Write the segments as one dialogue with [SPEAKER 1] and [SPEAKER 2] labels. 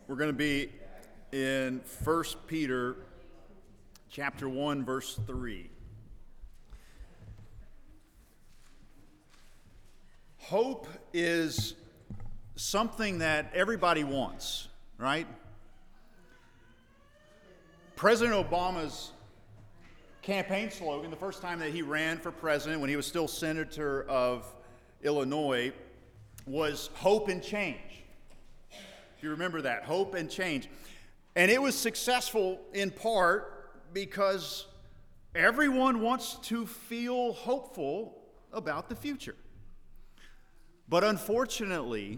[SPEAKER 1] We're going to be in 1 Peter chapter 1, verse 3. Hope is something that everybody wants, right? President Obama's campaign slogan, the first time that he ran for president when he was still senator of Illinois, was hope and change. If you remember that, hope and change. And it was successful in part because everyone wants to feel hopeful about the future. But unfortunately,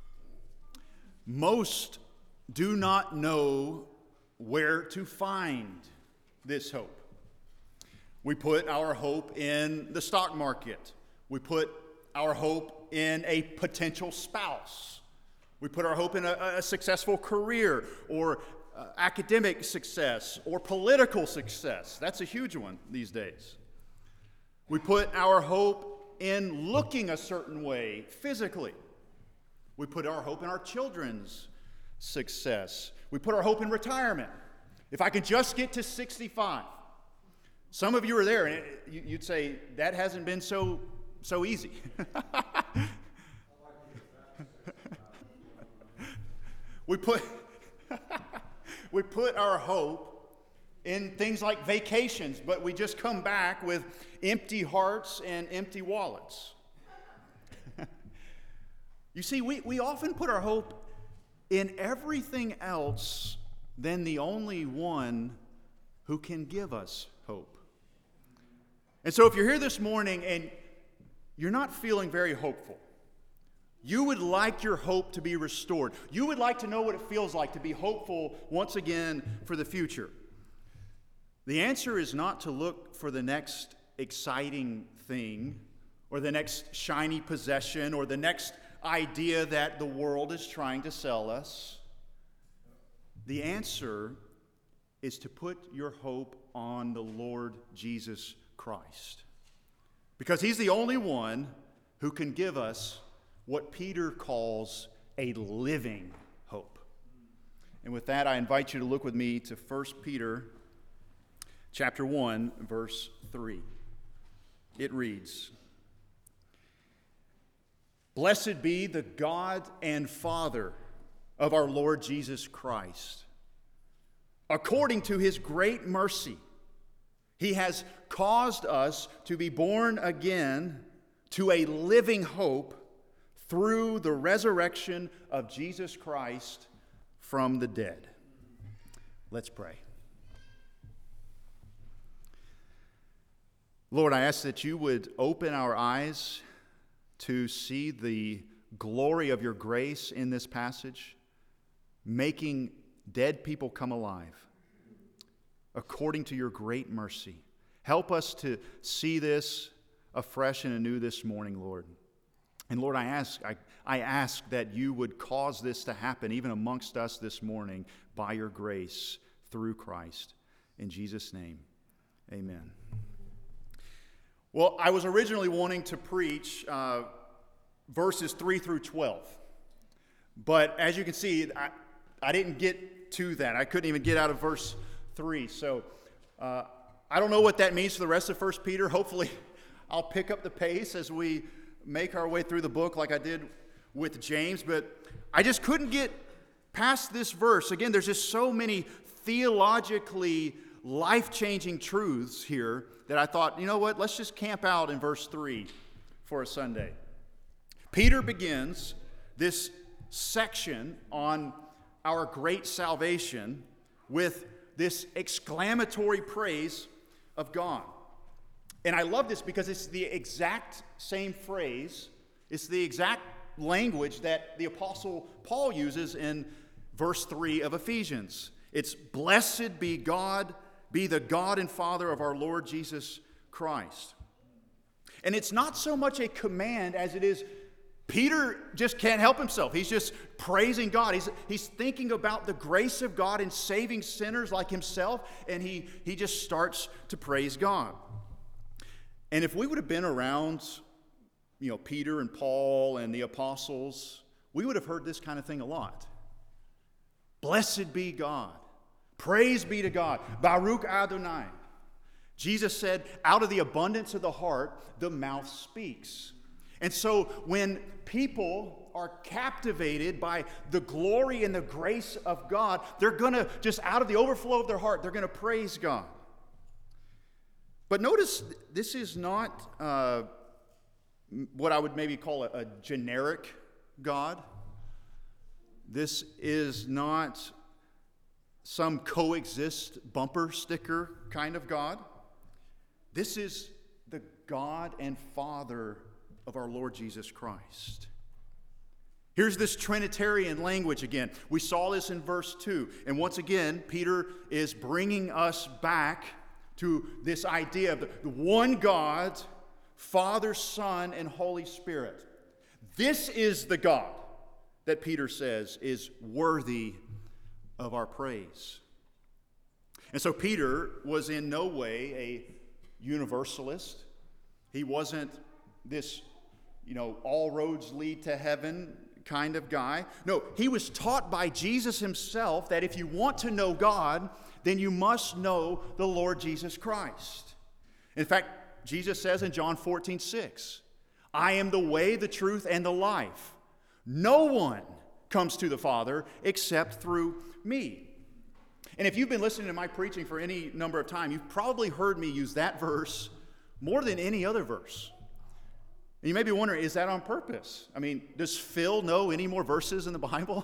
[SPEAKER 1] most do not know where to find this hope. We put our hope in the stock market. We put our hope in a potential spouse. We put our hope in a successful career or academic success or political success. That's a huge one these days. We put our hope in looking a certain way physically. We put our hope in our children's success. We put our hope in retirement. If I could just get to 65. Some of you are there, and you'd say, that hasn't been so easy. We put our hope in things like vacations, but we just come back with empty hearts and empty wallets. You see, we often put our hope in everything else than the only one who can give us hope. And so if you're here this morning and you're not feeling very hopeful, you would like your hope to be restored. You would like to know what it feels like to be hopeful once again for the future. The answer is not to look for the next exciting thing or the next shiny possession or the next idea that the world is trying to sell us. The answer is to put your hope on the Lord Jesus Christ, because He's the only one who can give us what Peter calls a living hope. And with that, I invite you to look with me to 1 Peter chapter 1, verse 3. It reads, "Blessed be the God and Father of our Lord Jesus Christ. According to His great mercy, He has caused us to be born again to a living hope through the resurrection of Jesus Christ from the dead." Let's pray. Lord, I ask that you would open our eyes to see the glory of your grace in this passage, making dead people come alive according to your great mercy. Help us to see this afresh and anew this morning, Lord. And Lord, I ask that you would cause this to happen even amongst us this morning by your grace through Christ. In Jesus' name, amen. Well, I was originally wanting to preach verses 3 through 12. But as you can see, I didn't get to that. I couldn't even get out of verse 3. So I don't know what that means for the rest of 1 Peter. Hopefully, I'll pick up the pace as we make our way through the book like I did with James, but I just couldn't get past this verse. Again, there's just so many theologically life-changing truths here that I thought, you know what, let's just camp out in verse 3 for a Sunday. Peter begins this section on our great salvation with this exclamatory praise of God. And I love this because it's the exact same phrase, it's the exact language that the Apostle Paul uses in verse 3 of Ephesians. It's blessed be God, be the God and Father of our Lord Jesus Christ. And it's not so much a command as it is Peter just can't help himself. He's just praising God. He's thinking about the grace of God in saving sinners like himself, and he just starts to praise God. And if we would have been around, Peter and Paul and the apostles, we would have heard this kind of thing a lot. Blessed be God. Praise be to God. Baruch Adonai. Jesus said, out of the abundance of the heart, the mouth speaks. And so when people are captivated by the glory and the grace of God, they're going to, just out of the overflow of their heart, they're going to praise God. But notice, this is not what I would maybe call a generic God. This is not some coexist bumper sticker kind of God. This is the God and Father of our Lord Jesus Christ. Here's this Trinitarian language again. We saw this in verse 2. And once again, Peter is bringing us back to this idea of the one God, Father, Son, and Holy Spirit. This is the God that Peter says is worthy of our praise. And so Peter was in no way a universalist. He wasn't this, all roads lead to heaven kind of guy. No, he was taught by Jesus himself that if you want to know God, then you must know the Lord Jesus Christ. In fact, Jesus says in John 14:6, I am the way, the truth, and the life. No one comes to the Father except through me. And if you've been listening to my preaching for any number of time, you've probably heard me use that verse more than any other verse. And you may be wondering, is that on purpose? I mean, does Phil know any more verses in the Bible?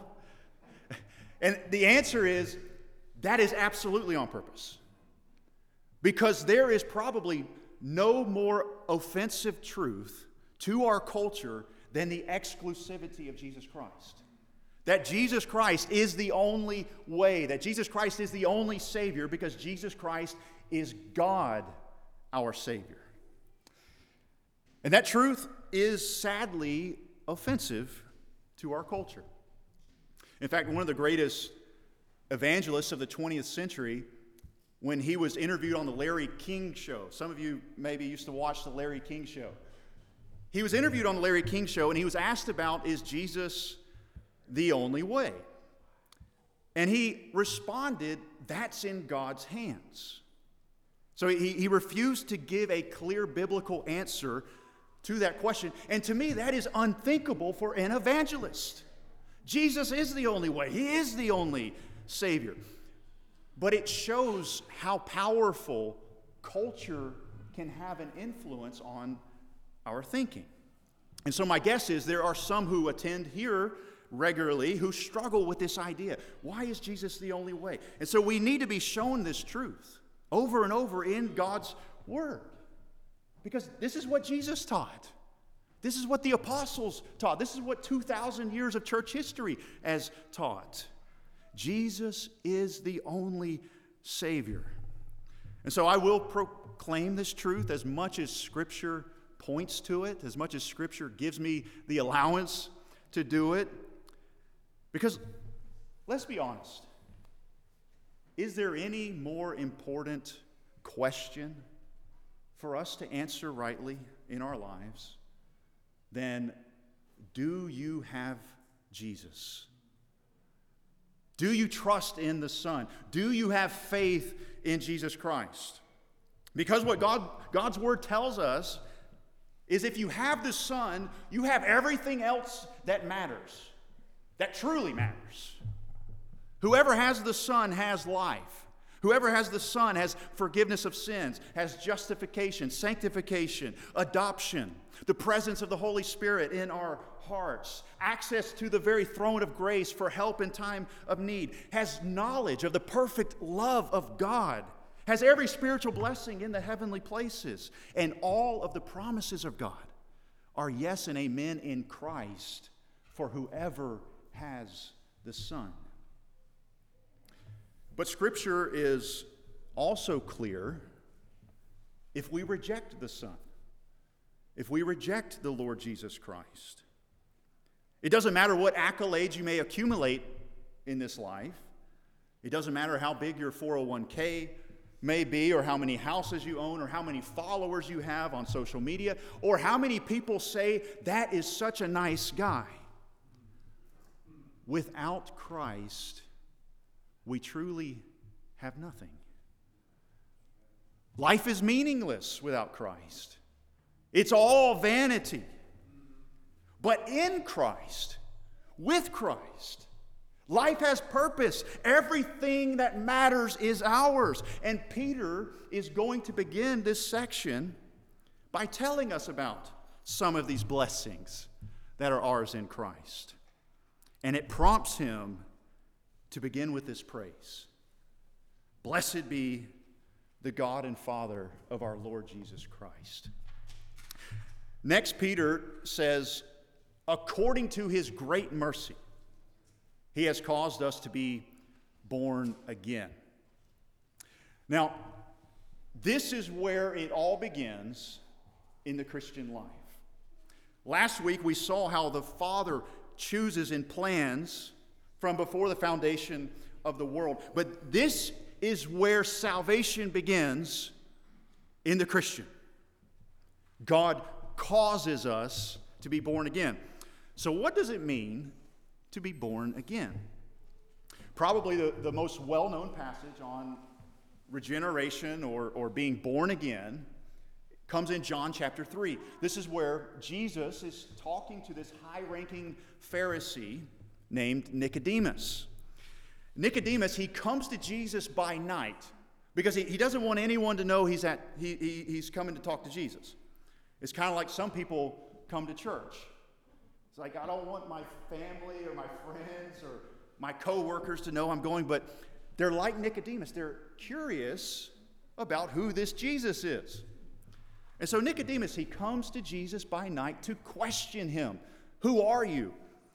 [SPEAKER 1] And the answer is, that is absolutely on purpose. Because there is probably no more offensive truth to our culture than the exclusivity of Jesus Christ. That Jesus Christ is the only way, that Jesus Christ is the only Savior, because Jesus Christ is God, our Savior. And that truth is sadly offensive to our culture. In fact, one of the greatest evangelists of the 20th century, when he was interviewed on the Larry King Show, some of you maybe used to watch the Larry King Show. He was interviewed on the Larry King Show, and he was asked about, is Jesus the only way? And he responded, that's in God's hands. So he refused to give a clear biblical answer to that question. And to me, that is unthinkable for an evangelist. Jesus is the only way. He is the only Savior. But it shows how powerful culture can have an influence on our thinking. And so my guess is there are some who attend here regularly who struggle with this idea. Why is Jesus the only way? And so we need to be shown this truth over and over in God's Word. Because this is what Jesus taught. This is what the apostles taught. This is what 2,000 years of church history has taught. Jesus is the only Savior. And so I will proclaim this truth as much as Scripture points to it, as much as Scripture gives me the allowance to do it. Because, let's be honest, is there any more important question for us to answer rightly in our lives than, do you have Jesus? Do you trust in the Son? Do you have faith in Jesus Christ? Because what God's Word tells us is if you have the Son, you have everything else that matters, that truly matters. Whoever has the Son has life. Whoever has the Son has forgiveness of sins, has justification, sanctification, adoption, the presence of the Holy Spirit in our hearts, access to the very throne of grace for help in time of need, has knowledge of the perfect love of God, has every spiritual blessing in the heavenly places, and all of the promises of God are yes and amen in Christ for whoever has the Son. But Scripture is also clear if we reject the Son, if we reject the Lord Jesus Christ. It doesn't matter what accolades you may accumulate in this life. It doesn't matter how big your 401k may be, or how many houses you own, or how many followers you have on social media, or how many people say, that is such a nice guy. Without Christ, we truly have nothing. Life is meaningless without Christ. It's all vanity. But in Christ, with Christ, life has purpose. Everything that matters is ours. And Peter is going to begin this section by telling us about some of these blessings that are ours in Christ. And it prompts him to begin with this praise. Blessed be the God and Father of our Lord Jesus Christ. Next, Peter says, according to his great mercy, he has caused us to be born again. Now, this is where it all begins in the Christian life. Last week, we saw how the Father chooses and plans from before the foundation of the world. But this is where salvation begins in the Christian. God causes us to be born again. So what does it mean to be born again? Probably the most well-known passage on regeneration or being born again comes in John chapter 3. This is where Jesus is talking to this high-ranking Pharisee named Nicodemus. Nicodemus, he comes to Jesus by night because he doesn't want anyone to know he's coming to talk to Jesus. It's kind of like some people come to church. It's like, I don't want my family or my friends or my co-workers to know I'm going, but they're like Nicodemus. They're curious about who this Jesus is. And so Nicodemus, he comes to Jesus by night to question him. Who are you?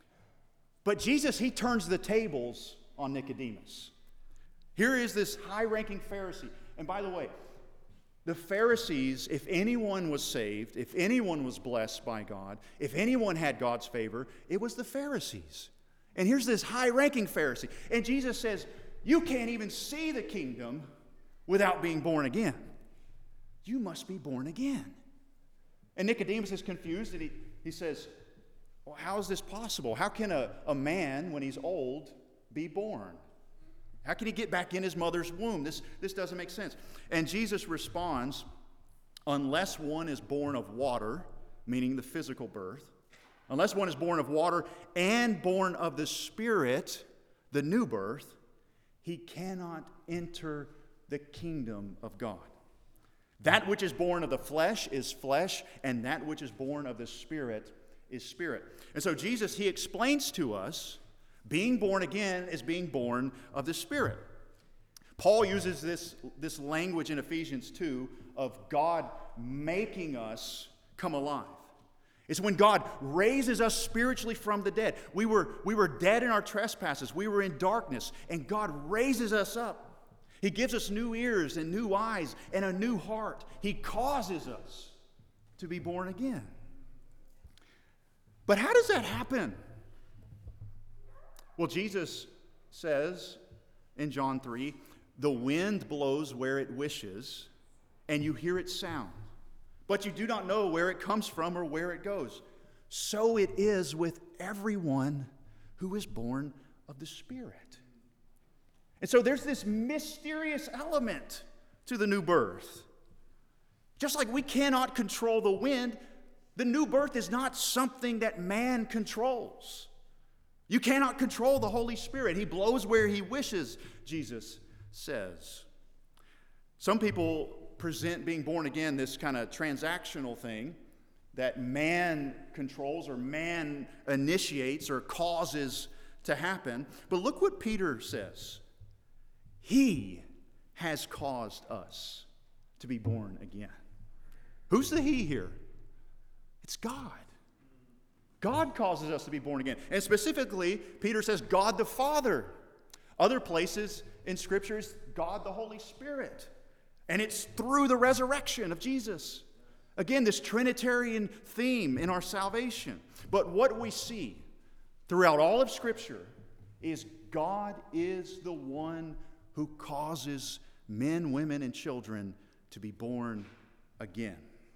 [SPEAKER 1] But Jesus, he turns the tables on Nicodemus. Here is this high-ranking Pharisee. And by the way, the Pharisees, if anyone was saved, if anyone was blessed by God, if anyone had God's favor, it was the Pharisees. And here's this high-ranking Pharisee. And Jesus says, you can't even see the kingdom without being born again. You must be born again. And Nicodemus is confused, and he says, well, how is this possible? How can a man, when he's old, be born? How can he get back in his mother's womb? This doesn't make sense. And Jesus responds, unless one is born of water, meaning the physical birth, unless one is born of water and born of the Spirit, the new birth, he cannot enter the kingdom of God. That which is born of the flesh is flesh, and that which is born of the Spirit is spirit. And so Jesus, he explains to us, being born again is being born of the Spirit. Paul uses this language in Ephesians 2 of God making us come alive. It's when God raises us spiritually from the dead. We were dead in our trespasses. We were in darkness, and God raises us up. He gives us new ears and new eyes and a new heart. He causes us to be born again. But how does that happen? Well, Jesus says in John 3, the wind blows where it wishes, and you hear its sound, but you do not know where it comes from or where it goes. So it is with everyone who is born of the Spirit. And so there's this mysterious element to the new birth. Just like we cannot control the wind, the new birth is not something that man controls. You cannot control the Holy Spirit. He blows where he wishes, Jesus says. Some people present being born again this kind of transactional thing that man controls or man initiates or causes to happen. But look what Peter says. He has caused us to be born again. Who's the he here? It's God. God causes us to be born again. And specifically, Peter says God the Father. Other places in Scripture is God the Holy Spirit. And it's through the resurrection of Jesus. Again, this Trinitarian theme in our salvation. But what we see throughout all of Scripture is God is the one who causes men, women, and children to be born again.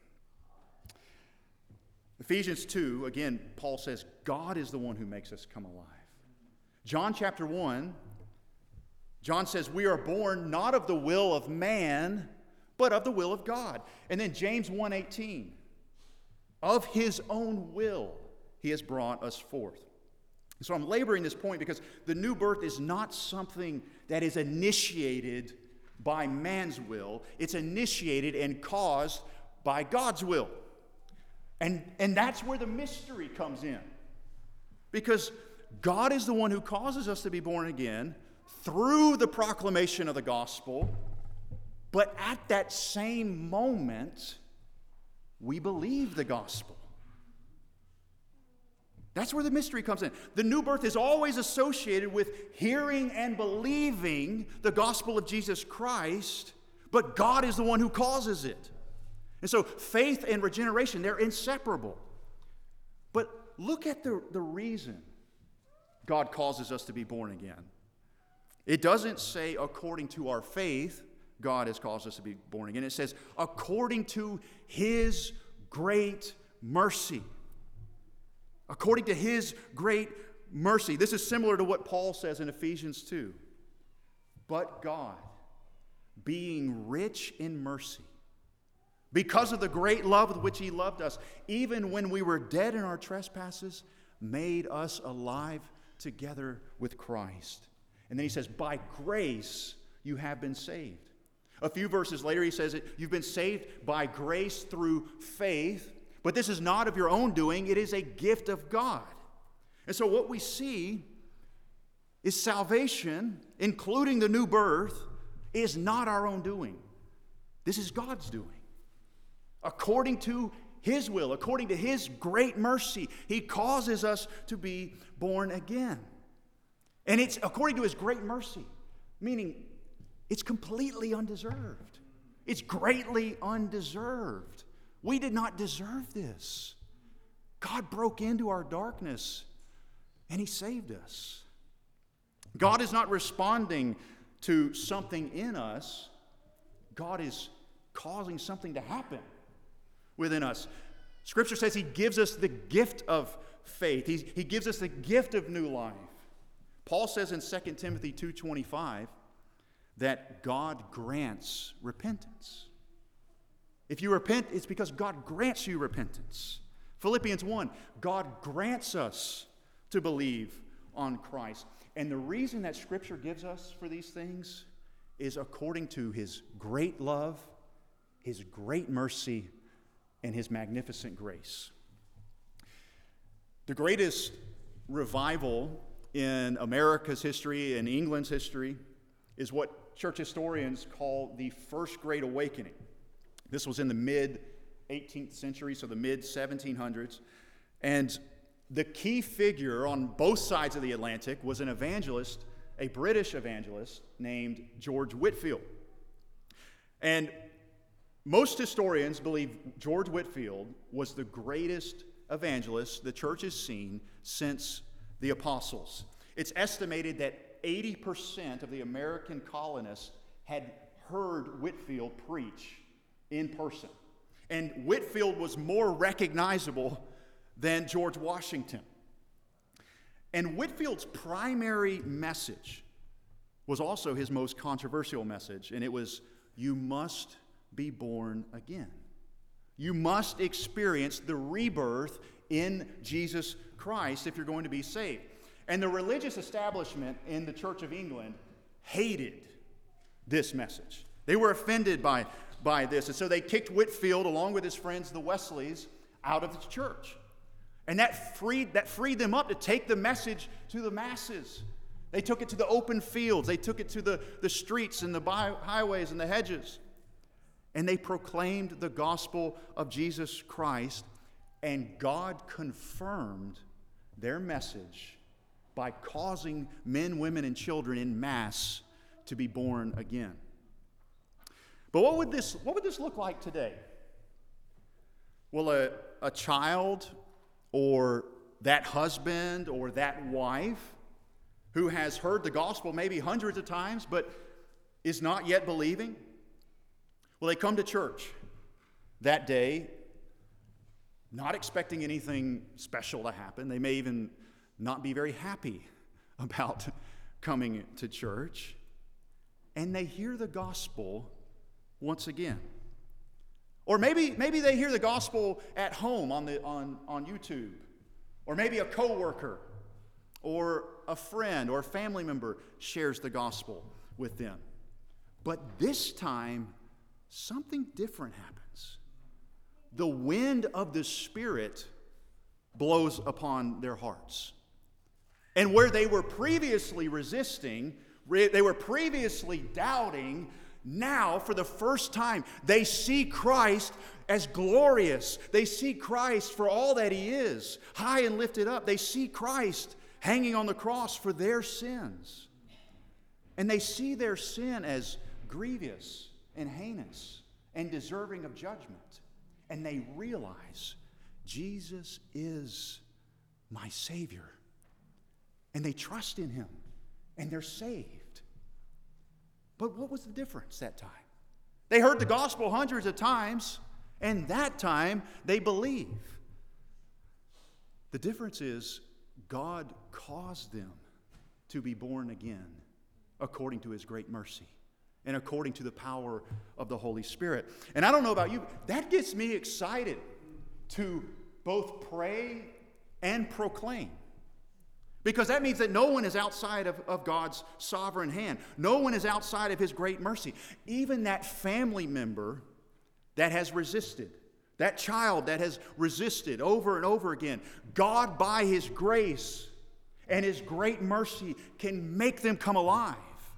[SPEAKER 1] Ephesians 2, again, Paul says, God is the one who makes us come alive. John chapter 1, John says we are born not of the will of man, but of the will of God. And then James 1:18, of his own will he has brought us forth. So I'm laboring this point because the new birth is not something that is initiated by man's will. It's initiated and caused by God's will. And that's where the mystery comes in. Because God is the one who causes us to be born again through the proclamation of the gospel, but at that same moment, we believe the gospel. That's where the mystery comes in. The new birth is always associated with hearing and believing the gospel of Jesus Christ, but God is the one who causes it. And so faith and regeneration, they're inseparable. But look at the reason God causes us to be born again. It doesn't say according to our faith, God has caused us to be born again. It says according to his great mercy. According to his great mercy. This is similar to what Paul says in Ephesians 2. But God, being rich in mercy, because of the great love with which he loved us, even when we were dead in our trespasses, made us alive together with Christ. And then he says, by grace you have been saved. A few verses later he says that you've been saved by grace through faith, but this is not of your own doing, it is a gift of God. And so what we see is salvation, including the new birth, is not our own doing. This is God's doing. According to his will, according to his great mercy, he causes us to be born again. And it's according to his great mercy, meaning it's completely undeserved. It's greatly undeserved. We did not deserve this. God broke into our darkness and he saved us. God is not responding to something in us. God is causing something to happen within us. Scripture says he gives us the gift of faith. He gives us the gift of new life. Paul says in 2 Timothy 2:25 that God grants repentance. If you repent, it's because God grants you repentance. Philippians 1, God grants us to believe on Christ. And the reason that Scripture gives us for these things is according to his great love, his great mercy, and his magnificent grace. The greatest revival in America's history and England's history is what church historians call the First Great Awakening. This was in the mid-18th century, so the mid-1700s. And the key figure on both sides of the Atlantic was an evangelist, a British evangelist named George Whitefield. And most historians believe George Whitefield was the greatest evangelist the church has seen since the apostles. It's estimated that 80% of the American colonists had heard Whitefield preach in person. And Whitefield was more recognizable than George Washington. And Whitefield's primary message was also his most controversial message, and it was, you must be born again. You must experience the rebirth in Jesus Christ if you're going to be saved. And the religious establishment in the Church of England hated this message. They were offended by this. And so they kicked Whitefield, along with his friends, the Wesleys, out of the church. And that freed them up to take the message to the masses. They took it to the open fields. They took it to the streets and the highways and the hedges. And they proclaimed the gospel of Jesus Christ. And God confirmed their message by causing men, women, and children in mass to be born again. But what would this look like today? Will a child or that husband or that wife who has heard the gospel maybe hundreds of times but is not yet believing, will they come to church that day not expecting anything special to happen? They may even not be very happy about coming to church. and they hear the gospel once again. Or maybe they hear the gospel at home on YouTube, or maybe a coworker or a friend or a family member shares the gospel with them. But this time, something different happens. The wind of the Spirit blows upon their hearts. And where they were previously resisting, they were previously doubting, now, for the first time, they see Christ as glorious. They see Christ for all that He is, high and lifted up. They see Christ hanging on the cross for their sins. And they see their sin as grievous and heinous and deserving of judgment. And they realize Jesus is my Savior. And they trust in Him, and they're saved. But what was the difference that time? They heard the gospel hundreds of times, and that time they believe. The difference is God caused them to be born again according to His great mercy and according to the power of the Holy Spirit. And I don't know about you, that gets me excited to both pray and proclaim. Because that means that no one is outside of God's sovereign hand. No one is outside of His great mercy. Even that family member that has resisted, that child that has resisted over and over again, God, by His grace and His great mercy, can make them come alive.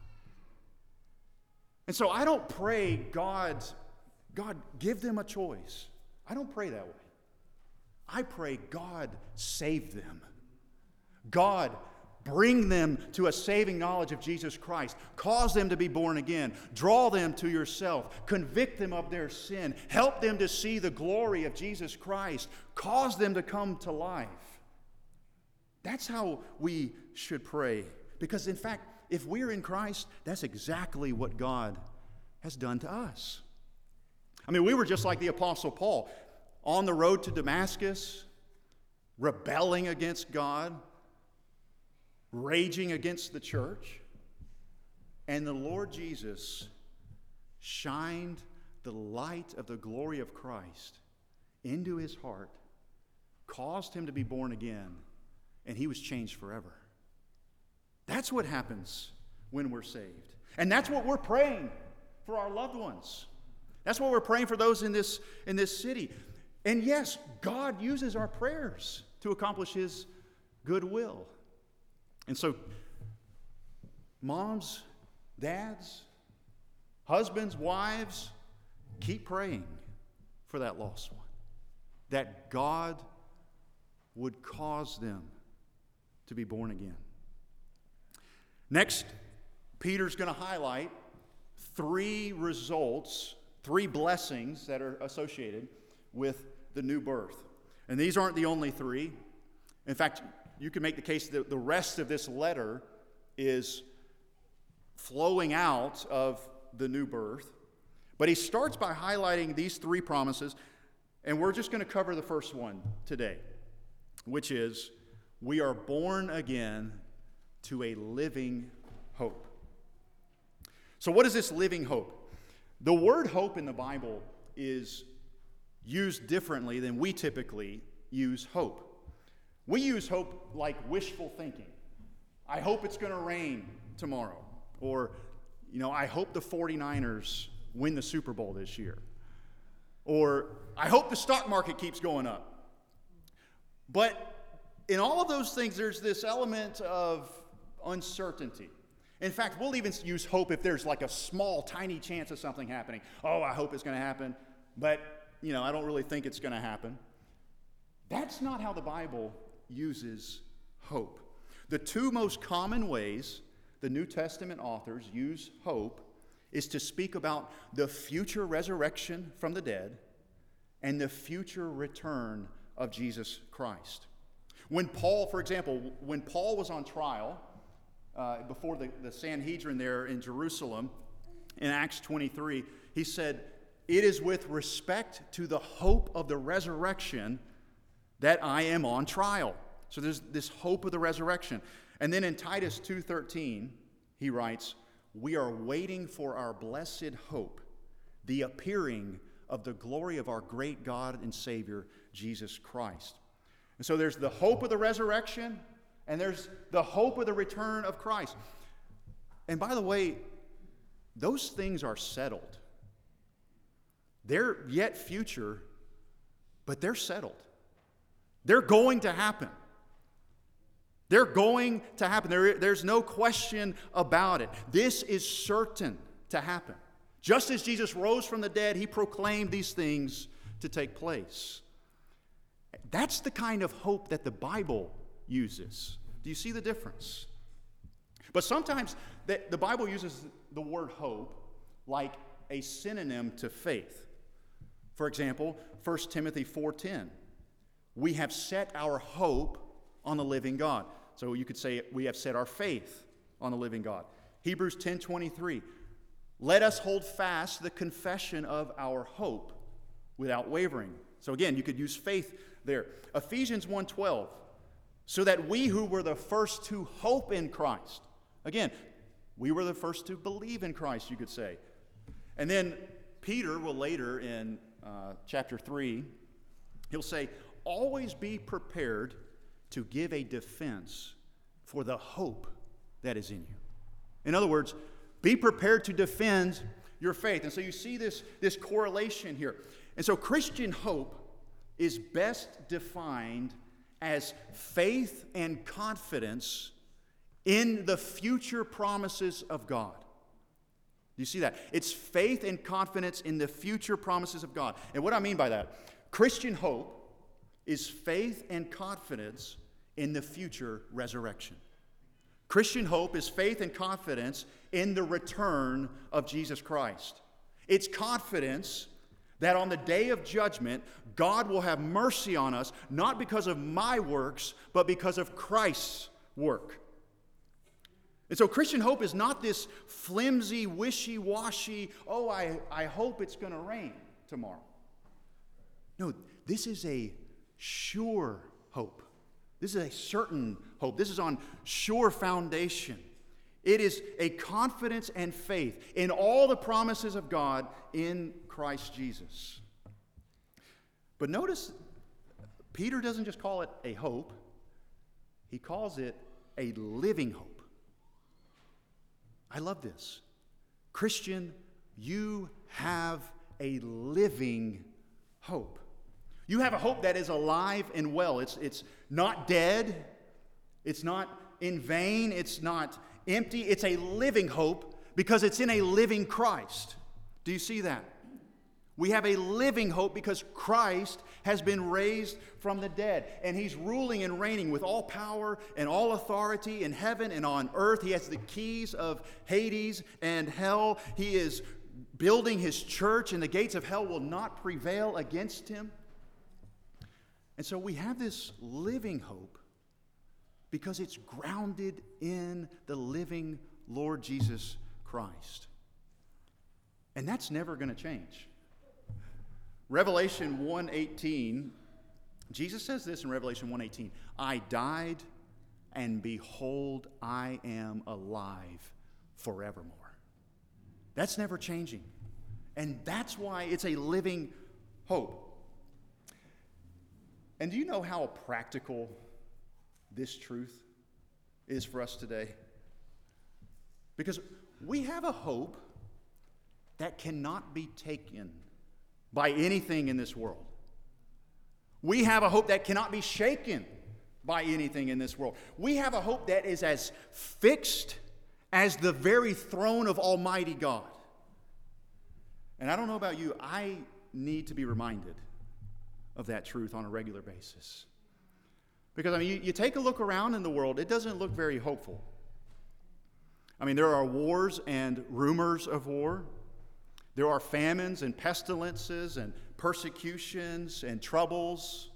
[SPEAKER 1] And so I don't pray, God, give them a choice. I don't pray that way. I pray, God, save them. God, bring them to a saving knowledge of Jesus Christ. Cause them to be born again. Draw them to yourself. Convict them of their sin. Help them to see the glory of Jesus Christ. Cause them to come to life. That's how we should pray. Because, in fact, if we're in Christ, that's exactly what God has done to us. I mean, we were just like the Apostle Paul, on the road to Damascus, rebelling against God, raging against the church, and the Lord Jesus shined the light of the glory of Christ into his heart, caused him to be born again, and he was changed forever. That's what happens when we're saved. And that's what we're praying for our loved ones. That's what we're praying for those in this city. And yes, God uses our prayers to accomplish His good will. And so, moms, dads, husbands, wives, keep praying for that lost one. That God would cause them to be born again. Next, Peter's going to highlight 3 results, 3 blessings that are associated with the new birth. And these aren't the only 3. In fact, you can make the case that the rest of this letter is flowing out of the new birth. But he starts by highlighting these 3 promises, and we're just going to cover the first one today, which is, we are born again to a living hope. So what is this living hope? The word hope in the Bible is used differently than we typically use hope. We use hope like wishful thinking. I hope it's going to rain tomorrow. Or, I hope the 49ers win the Super Bowl this year. Or, I hope the stock market keeps going up. But in all of those things, there's this element of uncertainty. In fact, we'll even use hope if there's like a small, tiny chance of something happening. Oh, I hope it's going to happen, but, I don't really think it's going to happen. That's not how the Bible uses hope. The 2 most common ways the New Testament authors use hope is to speak about the future resurrection from the dead and the future return of Jesus Christ. When Paul, for example, was on trial before the Sanhedrin there in Jerusalem, in Acts 23, he said, "It is with respect to the hope of the resurrection that I am on trial." So there's this hope of the resurrection. And then in Titus 2:13, he writes, we are waiting for our blessed hope, the appearing of the glory of our great God and Savior, Jesus Christ. And so there's the hope of the resurrection, and there's the hope of the return of Christ. And by the way, those things are settled. They're yet future, but they're settled. They're going to happen. They're going to happen. There's no question about it. This is certain to happen. Just as Jesus rose from the dead, he proclaimed these things to take place. That's the kind of hope that the Bible uses. Do you see the difference? But sometimes the Bible uses the word hope like a synonym to faith. For example, 1 Timothy 4:10. We have set our hope on the living God. So you could say we have set our faith on the living God. Hebrews 10:23. Let us hold fast the confession of our hope without wavering. So again, you could use faith there. Ephesians 1:12. So that we who were the first to hope in Christ. Again, we were the first to believe in Christ, you could say. And then Peter will later in chapter 3, he'll say, always be prepared to give a defense for the hope that is in you. In other words, be prepared to defend your faith. And so you see this correlation here. And so Christian hope is best defined as faith and confidence in the future promises of God. Do you see that? It's faith and confidence in the future promises of God. And what I mean by that, Christian hope is faith and confidence in the future resurrection. Christian hope is faith and confidence in the return of Jesus Christ. It's confidence that on the day of judgment, God will have mercy on us, not because of my works, but because of Christ's work. And so Christian hope is not this flimsy, wishy-washy, I hope it's going to rain tomorrow. No, this is a sure hope. This is a certain hope. This is on sure foundation. It is a confidence and faith in all the promises of God in Christ Jesus. But notice, Peter doesn't just call it a hope. He calls it a living hope. I love this. Christian, you have a living hope. You have a hope that is alive and well. It's not dead. It's not in vain. It's not empty. It's a living hope because it's in a living Christ. Do you see that? We have a living hope because Christ has been raised from the dead. And he's ruling and reigning with all power and all authority in heaven and on earth. He has the keys of Hades and hell. He is building his church, and the gates of hell will not prevail against him. And so we have this living hope because it's grounded in the living Lord Jesus Christ. And that's never going to change. Revelation 1:18, Jesus says this in Revelation 1:18, I died, and behold, I am alive forevermore. That's never changing. And that's why it's a living hope. And do you know how practical this truth is for us today? Because we have a hope that cannot be taken by anything in this world. We have a hope that cannot be shaken by anything in this world. We have a hope that is as fixed as the very throne of Almighty God. And I don't know about you, I need to be reminded of that truth on a regular basis. Because, you take a look around in the world, it doesn't look very hopeful. There are wars and rumors of war. There are famines and pestilences and persecutions and troubles.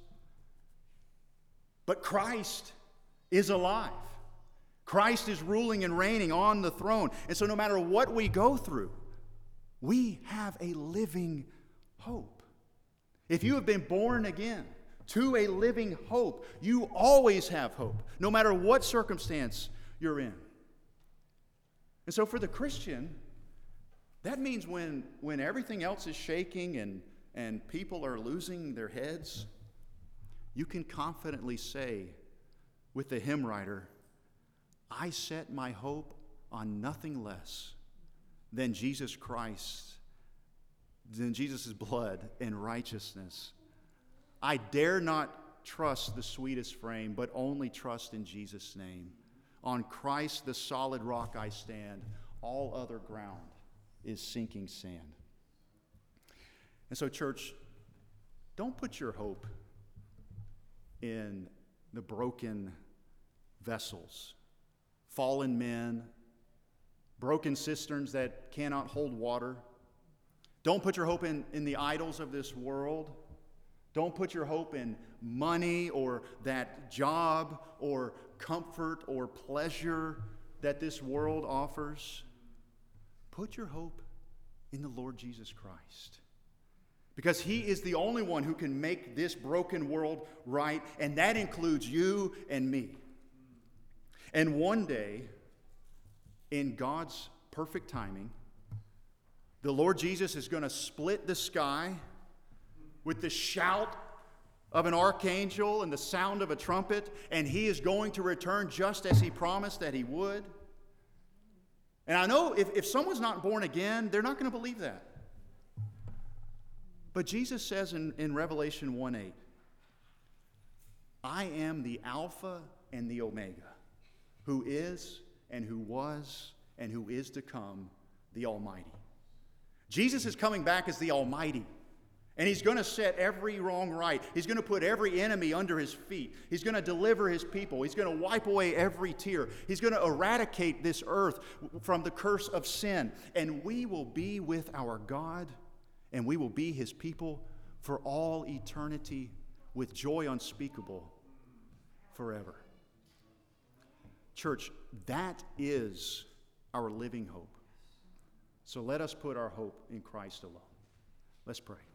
[SPEAKER 1] But Christ is alive. Christ is ruling and reigning on the throne. And so no matter what we go through, we have a living hope. If you have been born again to a living hope, you always have hope, no matter what circumstance you're in. And so for the Christian, that means when everything else is shaking and people are losing their heads, you can confidently say with the hymn writer, I set my hope on nothing less than Jesus Christ, than Jesus' blood and righteousness. I dare not trust the sweetest frame, but only trust in Jesus' name. On Christ, the solid rock, I stand. All other ground is sinking sand. And so, church, don't put your hope in the broken vessels, fallen men, broken cisterns that cannot hold water. Don't put your hope in the idols of this world. Don't put your hope in money or that job or comfort or pleasure that this world offers. Put your hope in the Lord Jesus Christ. Because He is the only one who can make this broken world right, and that includes you and me. And one day, in God's perfect timing, the Lord Jesus is going to split the sky with the shout of an archangel and the sound of a trumpet, and He is going to return just as He promised that He would. And I know if someone's not born again, they're not going to believe that. But Jesus says in Revelation 1:8, I am the Alpha and the Omega, who is and who was and who is to come, the Almighty. Jesus is coming back as the Almighty. And He's going to set every wrong right. He's going to put every enemy under His feet. He's going to deliver His people. He's going to wipe away every tear. He's going to eradicate this earth from the curse of sin. And we will be with our God, and we will be His people for all eternity with joy unspeakable forever. Church, that is our living hope. So let us put our hope in Christ alone. Let's pray.